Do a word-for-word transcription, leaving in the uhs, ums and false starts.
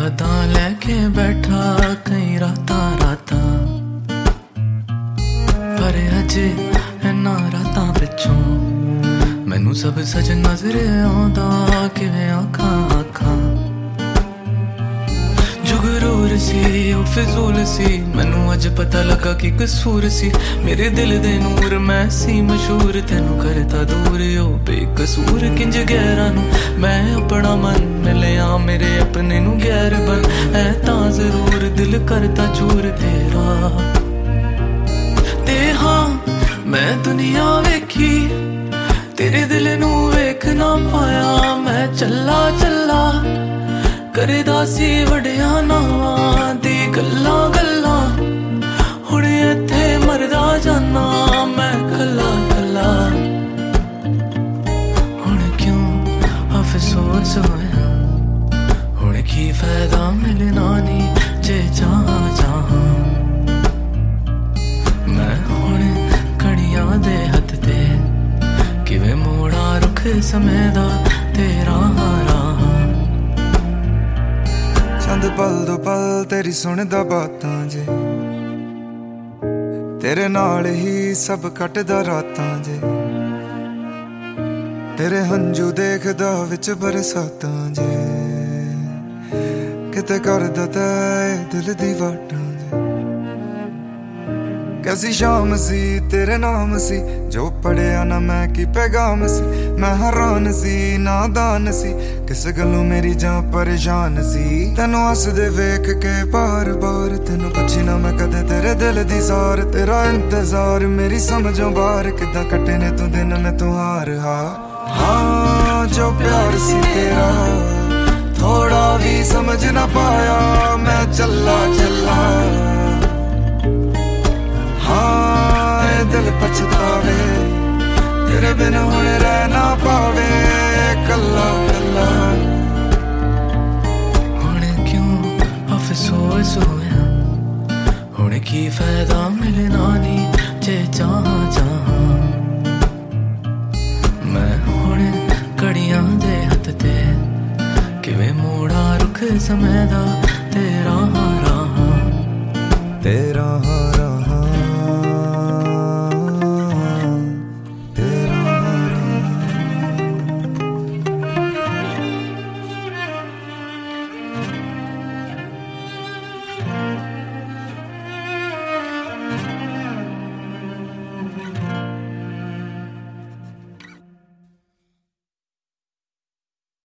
यादां लैके बैठा कई रातां रातां पर अजे इन्ना रातां पिछों मैनू सब सच नजर आउंदा किवें आखां आखां जुगरूर सी ओ फिजूल सी मैनू अज पता लगा कि कसूर सी मेरे दिल दे नूर मैं सी मशहूर तेनू करता दूर ओ बेकसूर किंज गैरां नू मैं अपना मन मिलिया मेरे अपने नू गैर बन ऐ तां जरूर दिल करता चूर तेरा ते हाँ मैं दुनिया वेखी तेरे दिल नू वेख ना पाया मैं चला चला करदा सी वड्डियां नावां दी गल्लां गल्लां हुण इत्थे मरदा जाना मैं कल्ला कल्ला हुण क्यों अफसोस होया हुण की फायदा मिलना नी जे चाहां चाहां मैं हुण कणियां दे हत्थ ते किवें मोड़ा रुख समय दा तेरा राह चंद पल दो पल तेरी सुनदा बातां जे तेरे नाल ही सब कटदा रातां जे तेरे हंजू देखदा विच बरसातां जे किते करदा तै दिल दी वाटां जे कैसी शाम सी तेरे नाम सी जो पढ़िया ना मैं की पैगाम सी मैं हैरान सी नादान सी किस गलों मेरी जां परेशान सी तेनू हसदे वेख के बार बार तेनू पुछी ना मैं कदे तेरे दिल दी सार तेरा इंतजार मेरी समझों बाहर किदां कटे ने तू दिन में तू हार हार हाँ जो प्यार सी तेरा थोड़ा भी समझ ना पाया मैं चला चला हाँ दिल पछतावे तेरे बिन हुण रह ना पावे कल्ला कल्ला हुण क्यों अफसोस होया हुण की फायदा मिलना नी जे चाहां चाहां मैं हुण घड़ियां दे हत्थ ते किवें मोड़ा रुख समय दा तेरा राह तेरा